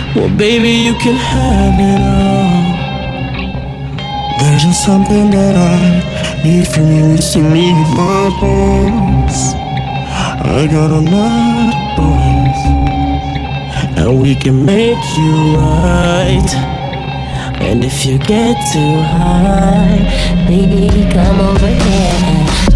Well, baby, you can have it all. There's just something that I need from you. You see me in my bones. I got a lot of bones, and we can make you right. And if you get too high, baby, come over here.